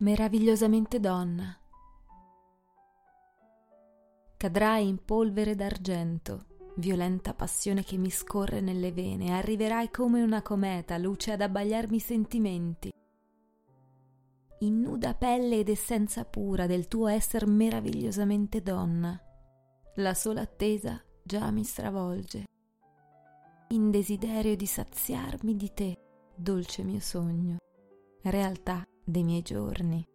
meravigliosamente donna. Cadrai in polvere d'argento, violenta passione che mi scorre nelle vene, arriverai come una cometa, luce ad abbagliarmi i sentimenti. In nuda pelle ed essenza pura del tuo esser meravigliosamente donna, la sola attesa già mi stravolge. In desiderio di saziarmi di te, dolce mio sogno, realtà dei miei giorni.